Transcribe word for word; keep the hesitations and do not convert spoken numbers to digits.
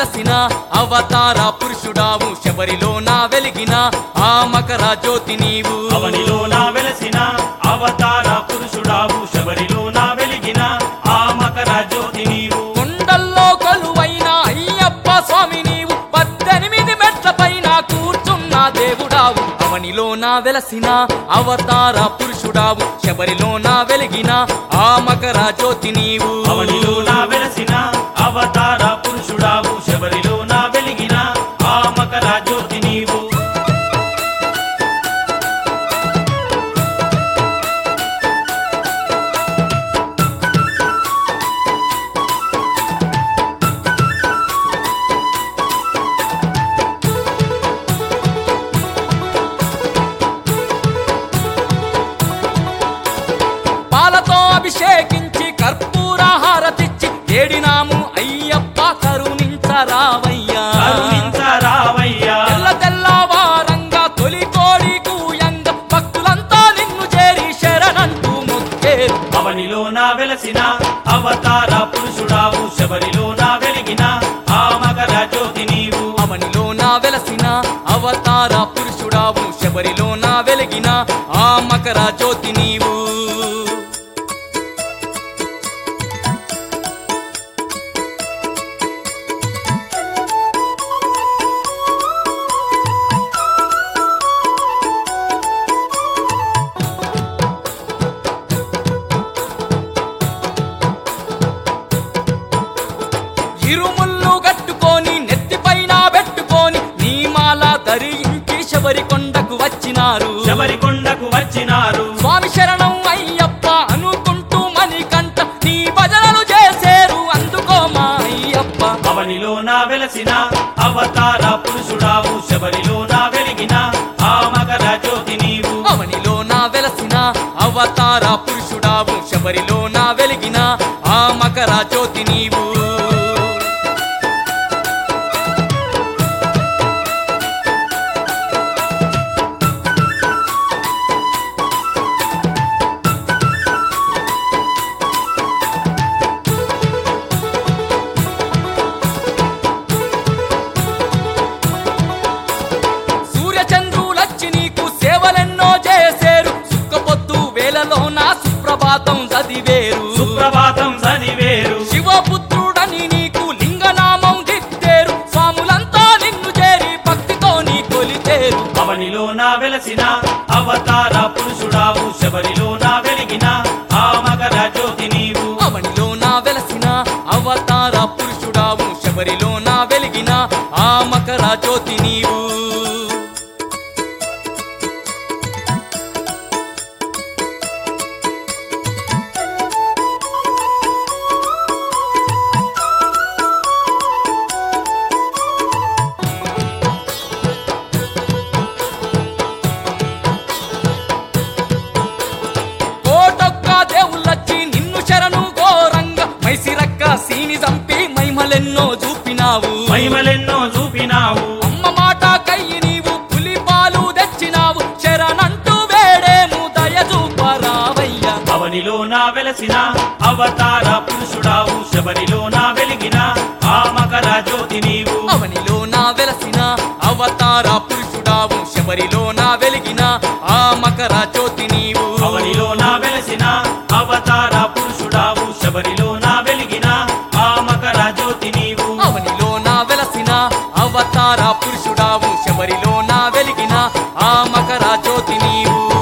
వెలసిన అవతార పురుషుడావు శబరిలోన వెలిగిన ఆ మకర జ్యోతి నీవు అవనిలోన వెలసిన అవతార పురుషుడావు శబరిలోన వెలిగిన ఆ మకర జ్యోతి నీవు కొండల్లో కొలువైన అయ్యప్ప స్వామి నీవు పద్దెనిమిది మెట్ల పైన కూర్చున్న దేవుడావు అవనిలోన వెలసిన అవతార పురుషుడావు శబరిలోన వెలిగిన ఆ మకర జ్యోతి నీవు అవనిలోన వెలసిన అవతార పురుషుడావు శబరిలోన వెలిగిన ఆ మకర జ్యోతి నీవు పాలతో అభిషేకించి కర్పూర హారతిచ్చి ఏడినాము అయ్యప్ప కరుణించరావయ్యా కరుణించరావయ్యా తెల్ల తెల్లవారంగా తొలి కోడి కూయంగ భక్తులంతా నిన్ను చేరి శరణంటూ మొక్కేరు అవనిలోన వెలసిన అవతార పురుషుడావు శబరిలోన వెలిగిన ఆ మకర జ్యోతి నీవు అవనిలోన వెలసిన అవతార పురుషుడావు శబరిలోన వెలిగిన ఆ మకర జ్యోతి నీవు ఇరుముళ్ళు గట్టుకొని నెత్తిపైన పెట్టుకొని నీ మాల ధరించి శబరి కొండకు వచ్చినారు శబరికొండకు వచ్చినారు స్వామి శరణం అయ్యప్ప అనుకుంటూ మణికంఠ నీ భజనలు చేసేరు అందుకో మా అయ్యప్ప అవనిలోన వెలసిన అవతార పురుషుడావు శబరిలోన వెలిగిన ఆ మకర జ్యోతి నీవు అవనిలోన వెలసిన అవతార పురుషుడావు శబరిలోన వెలిగిన ఆ మకర జ్యోతి నీవు సూర్యచంద్రులచ్చి నీకు సేవలెన్నో చేసేరు సుక్కపొద్దు వేళలోన సుప్రభాతం చదివేరు సుప్రభాతం చదివేరు శివపుత్రుడని నీకు లింగనామం దిద్దేరు స్వాములంతా నిన్ను చేరి భక్తితో నీ కొలిచేరు అవనిలోన వెలసిన అవతార పురుషుడావు శబరిలోన వెలిగిన ఆ మకర జ్యోతి నీవు అవనిలోన వెలసిన అవతార పురుషుడావు శబరిలోన వెలిగిన ఆ మకర జ్యోతి నీవు కోటొక్క దేవుళ్ళొచ్చి నిన్ను శరణు ఘోరంగ మైసిరక్క సీని చంపి మైమలెన్నో చూపినావు మహిమలెన్నో చూపినావు అమ్మ మాట కయ్యి నీవు పులి పాలు తెచ్చినావు శరణంటూ వేడేము దయ చూపరావయ్యా అవనిలోన వెలసిన అవతార పురుషుడావు శబరిలోన వెలిగిన ఆ మకర జ్యోతి నీవు అవనిలోన వెలసిన అవతార పురుషుడావు శబరిలోన వెలిగిన ఆ మకర జ్యోతి నీవు అవనిలోన వెలసిన అవతార పురుషుడావు శబరిలోన వెలిగిన ఆ మకర జ్యోతి నీవు అవనిలోన వెలసిన అవతార పురుషుడావు శబరిలోన వెలిగిన ఆ మకర జ్యోతి నీవు